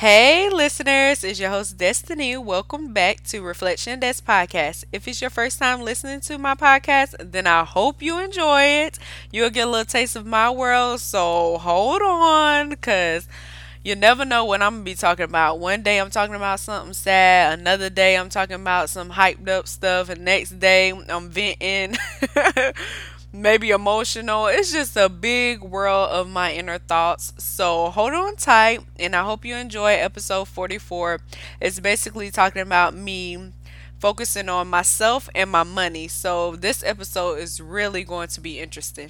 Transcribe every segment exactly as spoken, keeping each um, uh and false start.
Hey, listeners, it's your host Destiny. Welcome back to Reflection Desk Podcast. If it's your first time listening to my podcast, then I hope you enjoy it. You'll get a little taste of my world, so hold on because you never know what I'm gonna be talking about. One day I'm talking about something sad, another day I'm talking about some hyped up stuff, and next day I'm venting. Maybe emotional. It's just a big world of my inner thoughts. So hold on tight, and I hope you enjoy episode forty-four. It's basically talking about me focusing on myself and my money. So this episode is really going to be interesting.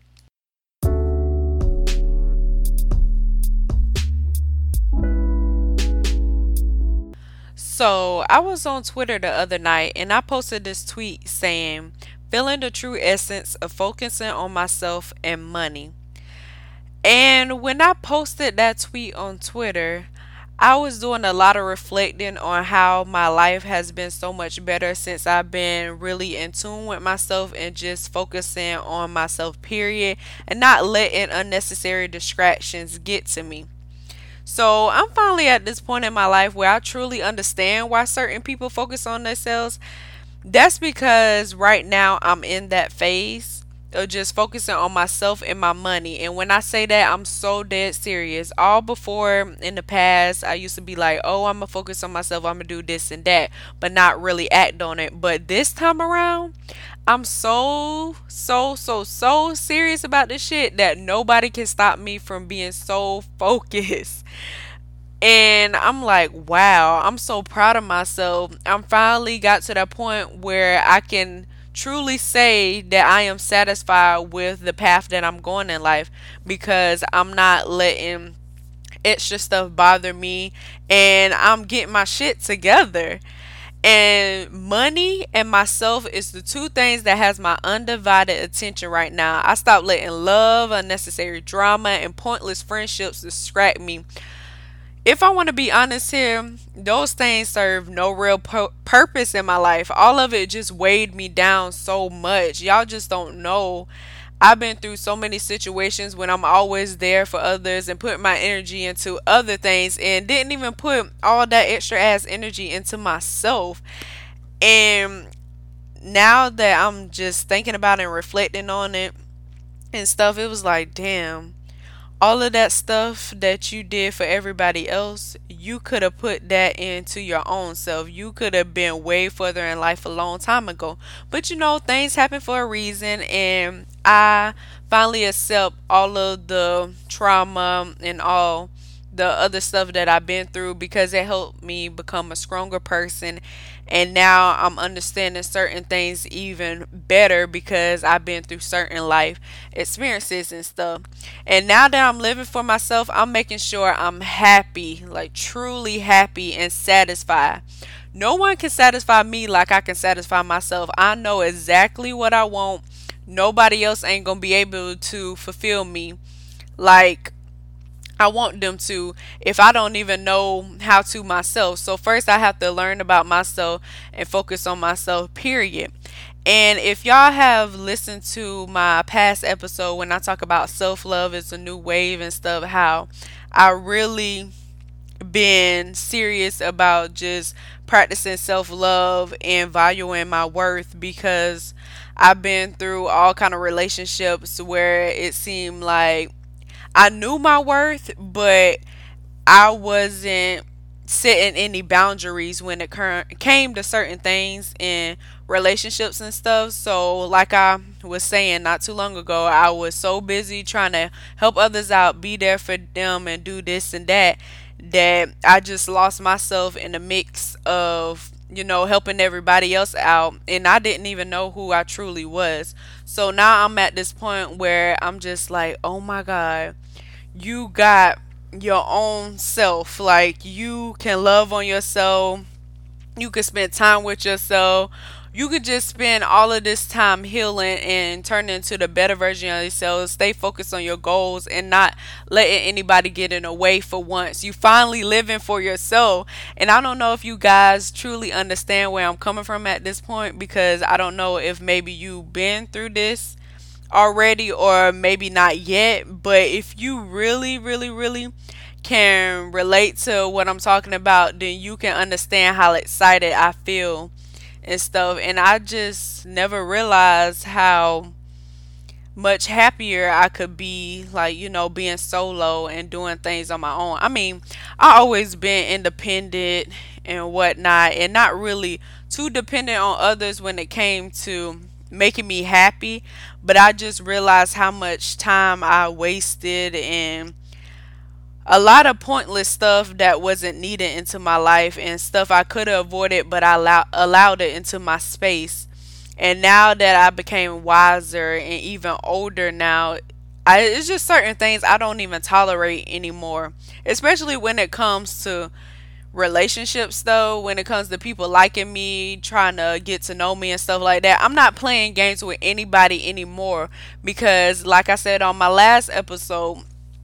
So I was on Twitter the other night and I posted this tweet saying, feeling the true essence of focusing on myself and money. And when I posted that tweet on Twitter, I was doing a lot of reflecting on how my life has been so much better since I've been really in tune with myself and just focusing on myself, period, and not letting unnecessary distractions get to me. So I'm finally at this point in my life where I truly understand why certain people focus on themselves. That's because right now I'm in that phase of just focusing on myself and my money. And when I say that, I'm so dead serious. All before in the past, I used to be like, oh, I'm going to focus on myself. I'm going to do this and that, but not really act on it. But this time around, I'm so, so, so, so serious about this shit that nobody can stop me from being so focused. And I'm like, wow, I'm so proud of myself. I'm finally got to that point where I can truly say that I am satisfied with the path that I'm going in life because I'm not letting extra stuff bother me and I'm getting my shit together. And money and myself is the two things that has my undivided attention right now. I stopped letting love, unnecessary drama, and pointless friendships distract me. If I want to be honest here, those things serve no real pu- purpose in my life. All of it just weighed me down so much. Y'all just don't know. I've been through so many situations when I'm always there for others and putting my energy into other things and didn't even put all that extra ass energy into myself. And now that I'm just thinking about it and reflecting on it and stuff, it was like, damn, all of that stuff that you did for everybody else, you could have put that into your own self. You could have been way further in life a long time ago. But you know, things happen for a reason, and I finally accept all of the trauma and all the other stuff that I've been through because it helped me become a stronger person. And now I'm understanding certain things even better because I've been through certain life experiences and stuff. And now that I'm living for myself, I'm making sure I'm happy, like truly happy and satisfied. No one can satisfy me like I can satisfy myself. I know exactly what I want. Nobody else ain't gonna be able to fulfill me like I want them to if I don't even know how to myself. So first I have to learn about myself and focus on myself, period. And if y'all have listened to my past episode when I talk about self-love is a new wave and stuff, how I really been serious about just practicing self-love and valuing my worth because I've been through all kind of relationships where it seemed like I knew my worth, but I wasn't setting any boundaries when it cur- came to certain things in relationships and stuff. So, like I was saying not too long ago, I was so busy trying to help others out, be there for them, and do this and that, that I just lost myself in the mix of, you know, helping everybody else out. And I didn't even know who I truly was. So now I'm at this point where I'm just like, oh my God, you got your own self. Like you can love on yourself. You can spend time with yourself. You could just spend all of this time healing and turning into the better version of yourself. Stay focused on your goals and not letting anybody get in the way for once. You finally living for yourself. And I don't know if you guys truly understand where I'm coming from at this point because I don't know if maybe you've been through this already or maybe not yet. But if you really, really, really can relate to what I'm talking about, then you can understand how excited I feel and stuff. And I just never realized how much happier I could be, like, you know, being solo and doing things on my own. I mean, I always been independent and whatnot, and not really too dependent on others when it came to making me happy. But I just realized how much time I wasted and a lot of pointless stuff that wasn't needed into my life, and stuff I could have avoided, but I allow- allowed it into my space. And now that I became wiser and even older now, I, it's just certain things I don't even tolerate anymore. Especially when it comes to relationships, though, when it comes to people liking me, trying to get to know me and stuff like that. I'm not playing games with anybody anymore because, like I said on my last episode,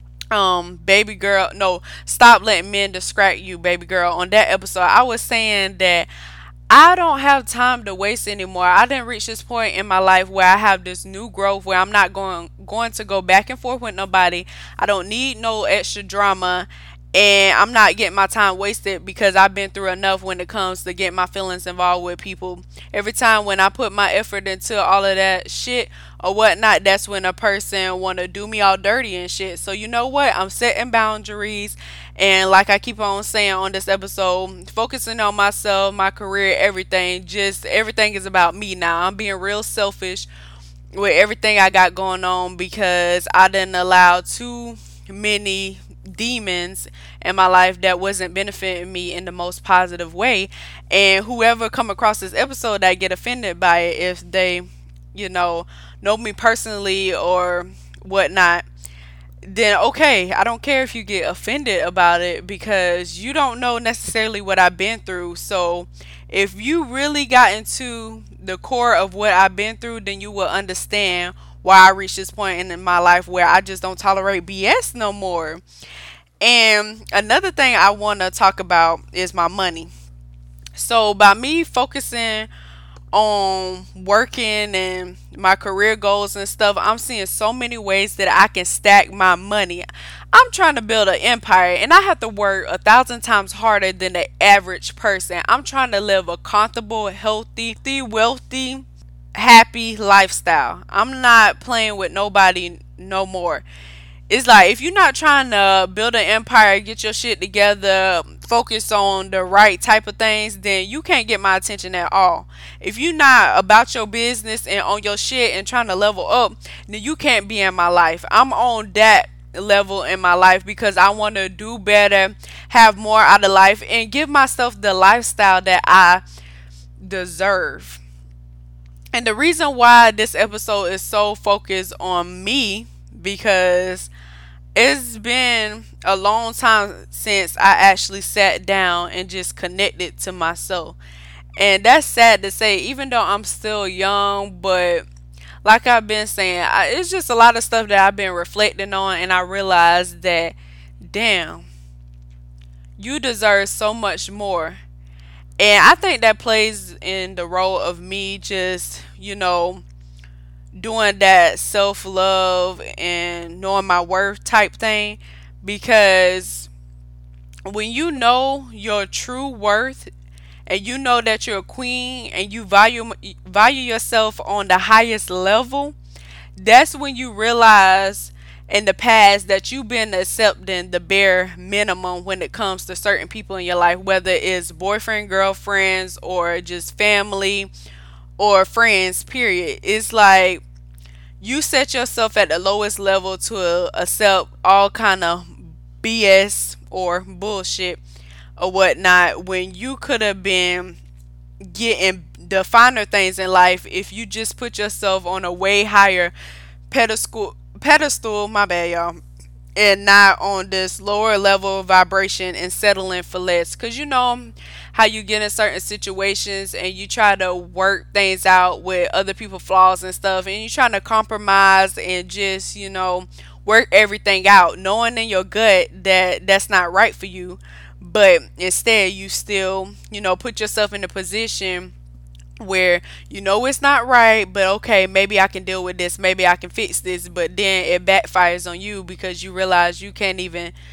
um baby girl, no, stop letting men distract you, baby girl, on that episode I was saying that I don't have time to waste anymore. I didn't reach this point in my life where I have this new growth where I'm not going going to go back and forth with nobody. I don't need no extra drama, and I'm not getting my time wasted because I've been through enough when it comes to getting my feelings involved with people. Every time when I put my effort into all of that shit or whatnot, that's when a person want to do me all dirty and shit. So you know what? I'm setting boundaries, and like I keep on saying on this episode, focusing on myself, my career, everything. Just everything is about me now. I'm being real selfish with everything I got going on because I didn't allow too many demons in my life that wasn't benefiting me in the most positive way. And whoever come across this episode that get offended by it, if they, you know, know me personally or whatnot, then okay, I don't care if you get offended about it because you don't know necessarily what I've been through. So if you really got into the core of what I've been through, then you will understand why I reached this point in my life where I just don't tolerate B S no more. And another thing I want to talk about is my money. So by me focusing on working and my career goals and stuff, I'm seeing so many ways that I can stack my money. I'm trying to build an empire and I have to work a thousand times harder than the average person. I'm trying to live a comfortable, healthy, wealthy, happy lifestyle. I'm not playing with nobody no more. It's like if you're not trying to build an empire, get your shit together, focus on the right type of things, then you can't get my attention at all. If you're not about your business and on your shit and trying to level up, then you can't be in my life. I'm on that level in my life because I want to do better, have more out of life, and give myself the lifestyle that I deserve. And the reason why this episode is so focused on me, because it's been a long time since I actually sat down and just connected to myself. And that's sad to say, even though I'm still young, but like I've been saying, I, it's just a lot of stuff that I've been reflecting on, and I realized that, damn, you deserve so much more. And I think that plays in the role of me just, you know, doing that self love and knowing my worth type thing. Because when you know your true worth and you know that you're a queen and you value value yourself on the highest level, that's when you realize in the past that you've been accepting the bare minimum when it comes to certain people in your life, whether it's boyfriend, girlfriends, or just family or friends, period. It's like you set yourself at the lowest level to uh, accept all kind of B S or bullshit or whatnot, when you could have been getting the finer things in life if you just put yourself on a way higher pedestal pedestal my bad y'all, and not on this lower level of vibration and settling for less. Because you know how you get in certain situations and you try to work things out with other people's flaws and stuff, and you're trying to compromise and just, you know, work everything out, knowing in your gut that that's not right for you. But instead, you still, you know, put yourself in a position where you know it's not right, but okay, maybe I can deal with this, maybe I can fix this, but then it backfires on you because you realize you can't even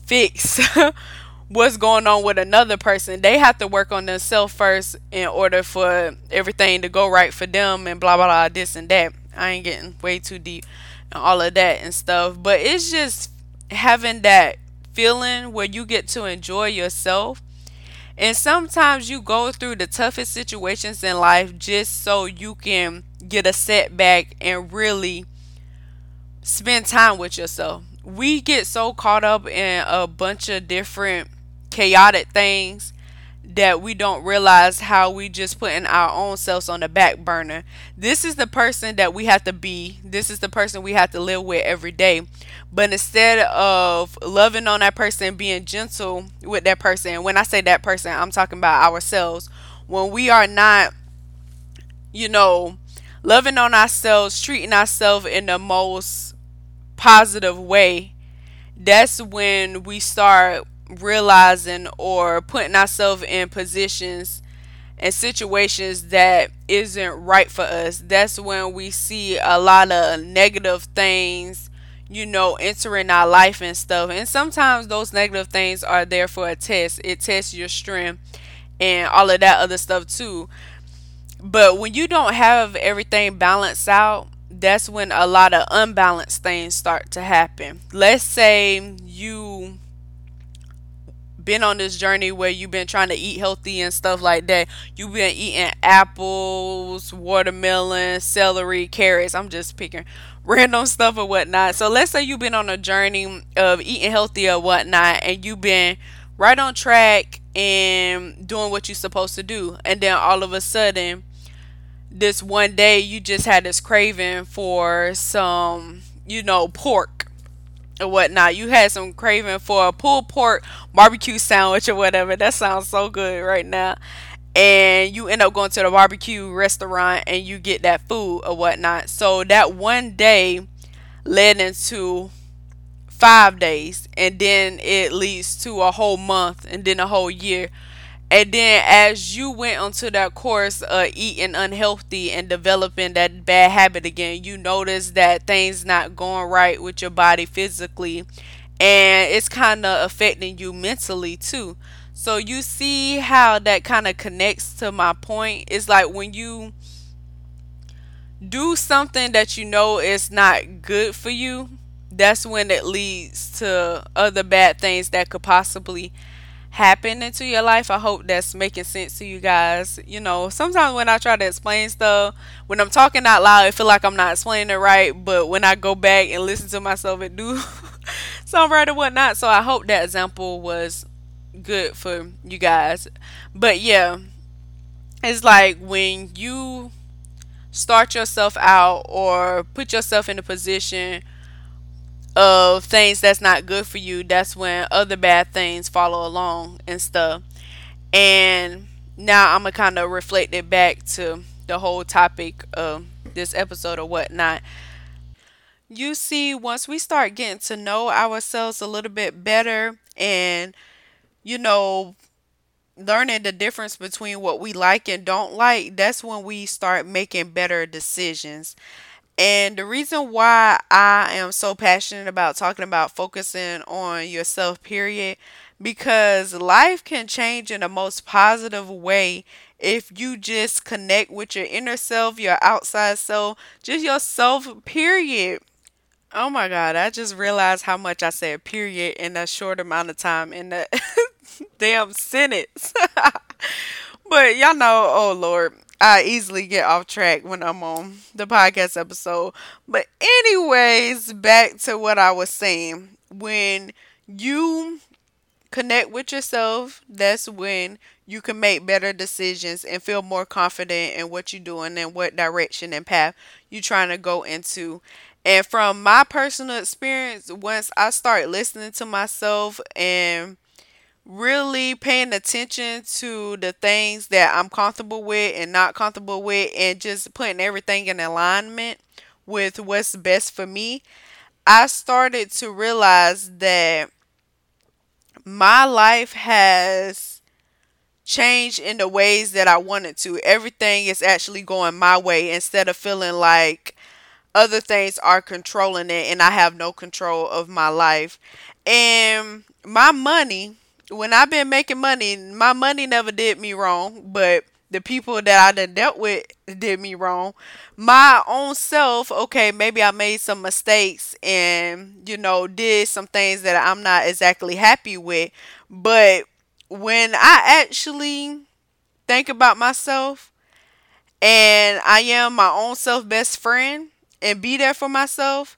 fix what's going on with another person. They have to work on themselves first in order for everything to go right for them and blah blah blah this and that. I ain't getting way too deep and all of that and stuff. But it's just having that feeling where you get to enjoy yourself. And sometimes you go through the toughest situations in life just so you can get a setback and really spend time with yourself. We get so caught up in a bunch of different chaotic things that we don't realize how we just putting our own selves on the back burner. This is the person that we have to be. This is the person we have to live with every day. But instead of loving on that person, being gentle with that person, when I say that person, I'm talking about ourselves. When we are not, you know, loving on ourselves, treating ourselves in the most positive way, that's when we start realizing or putting ourselves in positions and situations that isn't right for us. That's when we see a lot of negative things, you know, entering our life and stuff. And sometimes those negative things are there for a test. It tests your strength and all of that other stuff too. But when you don't have everything balanced out, that's when a lot of unbalanced things start to happen. Let's say you been on this journey where you've been trying to eat healthy and stuff like that. You've been eating apples, watermelon, celery, carrots. I'm just picking random stuff or whatnot. So let's say you've been on a journey of eating healthy or whatnot, and you've been right on track and doing what you're supposed to do. And then all of a sudden, this one day, you just had this craving for some, you know, pork or whatnot. You had some craving for a pulled pork barbecue sandwich or whatever. That sounds so good right now. And you end up going to the barbecue restaurant and you get that food or whatnot. So that one day led into five days, and then it leads to a whole month, and then a whole year. And then as you went onto that course of eating unhealthy and developing that bad habit again, you notice that things not going right with your body physically, and it's kind of affecting you mentally too. So you see how that kind of connects to my point. It's like when you do something that you know is not good for you, that's when it leads to other bad things that could possibly happen into your life. I hope that's making sense to you guys. You know, sometimes when I try to explain stuff, when I'm talking out loud, I feel like I'm not explaining it right. But when I go back and listen to myself, it do sound right or whatnot. So I hope that example was good for you guys. But yeah, it's like when you start yourself out or put yourself in a position of things that's not good for you, that's when other bad things follow along and stuff. And now I'm gonna kind of reflect it back to the whole topic of this episode or whatnot. You see, once we start getting to know ourselves a little bit better and, you know, learning the difference between what we like and don't like, that's when we start making better decisions. And the reason why I am so passionate about talking about focusing on yourself, period, because life can change in the most positive way if you just connect with your inner self, your outside self, just yourself, period. Oh my God, I just realized how much I said period in a short amount of time in that damn sentence. But y'all know, oh Lord, I easily get off track when I'm on the podcast episode. But anyways, back to what I was saying. When you connect with yourself, that's when you can make better decisions and feel more confident in what you're doing and what direction and path you're trying to go into. And from my personal experience, once I start listening to myself and really paying attention to the things that I'm comfortable with and not comfortable with, and just putting everything in alignment with what's best for me, I started to realize that my life has changed in the ways that I wanted to. Everything is actually going my way instead of feeling like other things are controlling it and I have no control of my life. And my money, when I've been making money, my money never did me wrong, but the people that I done dealt with did me wrong. My own self, okay, maybe I made some mistakes and, you know, did some things that I'm not exactly happy with. But when I actually think about myself and I am my own self best friend and be there for myself,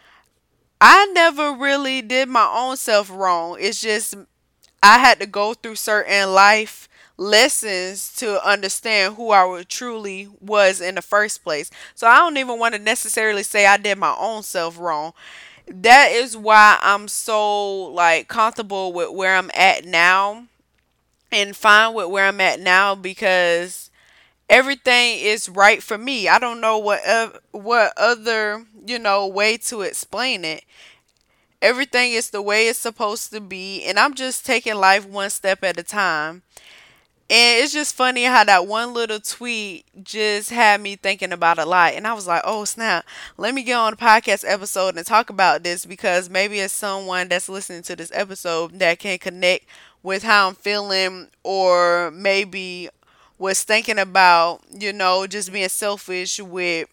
I never really did my own self wrong. It's just I had to go through certain life lessons to understand who I wa- truly was in the first place. So I don't even want to necessarily say I did my own self wrong. That is why I'm so like comfortable with where I'm at now and fine with where I'm at now because everything is right for me. I don't know what oth- what other, you know, way to explain it. Everything is the way it's supposed to be and I'm just taking life one step at a time. And it's just funny how that one little tweet just had me thinking about a lot. And I was like, oh, snap. Let me get on a podcast episode and talk about this because maybe it's someone that's listening to this episode that can connect with how I'm feeling or maybe was thinking about, you know, just being selfish with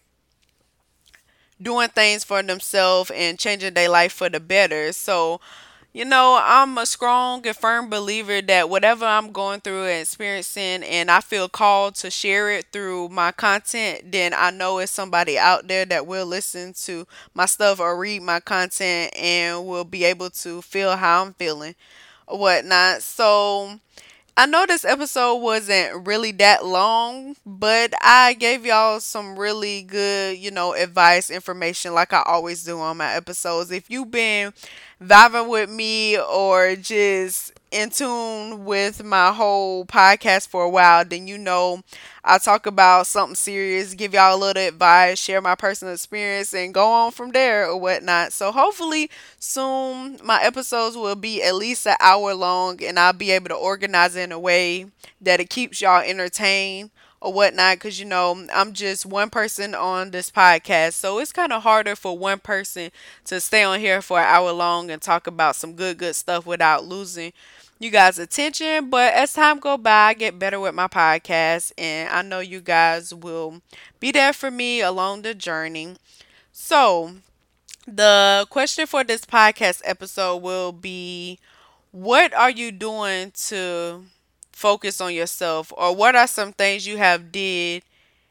doing things for themselves and changing their life for the better. So, you know, I'm a strong and firm believer that whatever I'm going through and experiencing, and I feel called to share it through my content, then I know it's somebody out there that will listen to my stuff or read my content and will be able to feel how I'm feeling or whatnot. So, I know this episode wasn't really that long, but I gave y'all some really good, you know, advice, information like I always do on my episodes. If you've been vibing with me or just in tune with my whole podcast for a while, then you know I talk about something serious, give y'all a little advice, share my personal experience, and go on from there or whatnot. So hopefully soon my episodes will be at least an hour long and I'll be able to organize it in a way that it keeps y'all entertained or whatnot because you know I'm just one person on this podcast, so it's kind of harder for one person to stay on here for an hour long and talk about some good good stuff without losing you guys attention. But as time go by, I get better with my podcast and I know you guys will be there for me along the journey. So the question for this podcast episode will be, what are you doing to focus on yourself, or what are some things you have did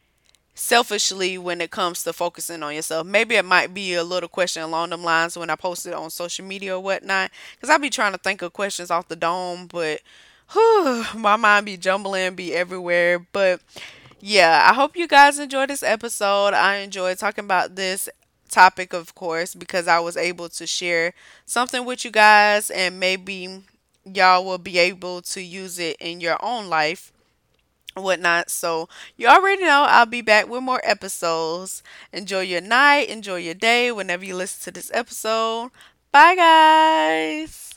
selfishly when it comes to focusing on yourself? Maybe it might be a little question along them lines when I post it on social media or whatnot, because I be trying to think of questions off the dome, but whew, my mind be jumbling, be everywhere. But yeah, I hope you guys enjoyed this episode. I enjoyed talking about this topic, of course, because I was able to share something with you guys and maybe y'all will be able to use it in your own life, whatnot. So you already know I'll be back with more episodes. Enjoy your night, enjoy your day whenever you listen to this episode. Bye, guys.